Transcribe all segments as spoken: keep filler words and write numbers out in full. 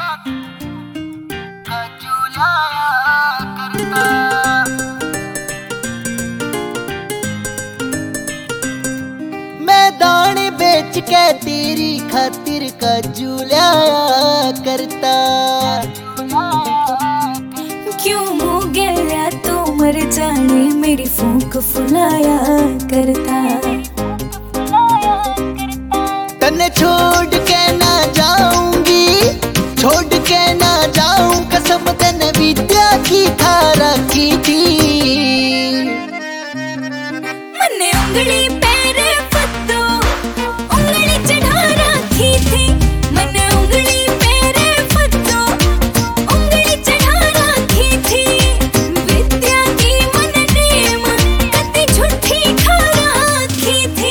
मैं दाने बेच के तेरी खातिर काजू लाया करता। क्यों हो गया तो मर जाने मेरी फूंक फुलाया करता। तन्ने छोड़ के ना जाऊंगी, छोड़ के ना जाऊं, कसम तन्ने विद्या की था रखी थी। मन्ने उंगली पैरे फत्तो उंगली चढ़ा रखी थी। मन्ने उंगली पैरे फत्तो उंगली चढ़ा रखी थी। विद्या की मन नेम कति झूठी खा रखी थी।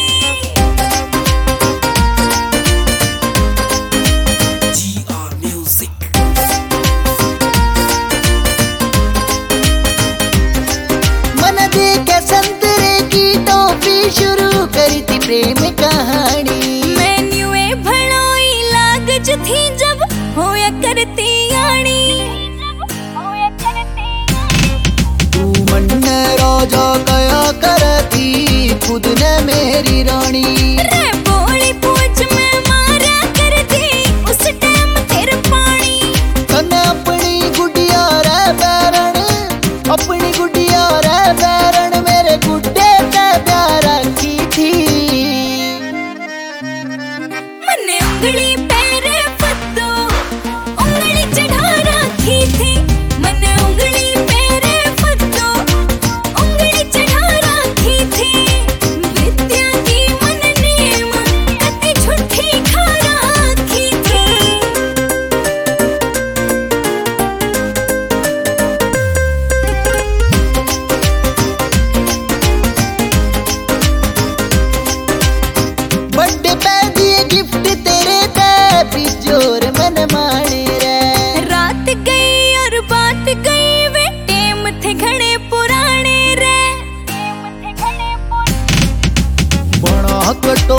संतरे की टोपी शुरू करी थी प्रेम कहानी। मैं न्यूए भड़ोई लाग जो थी जब होया करती यानी। तू मन राजा गया करती खुद ने मेरी रानी। रे बोली पूछ में मारा करती उस टाइम तेरे पानी। तने अपनी गुड़िया रे बैरण, अपनी गुड़िया रे बैरण मेरे गुड्डे पे प्यार रखी थी। मन्ने उंगली पैरे फत्तो उंगली चढ़ा रखी थी। मन्ने उंगली पैरे फत्तो उंगली चढ़ा रखी थी। विद्या की मन नेम कति झूठी खा रखी थी। बर्थडे पे दिए गिफ्ट तेरे ते बिजोर मन माने रे। रात गई और बात गई वे टेम थे घड़े पुराने रे। बड़ा कटो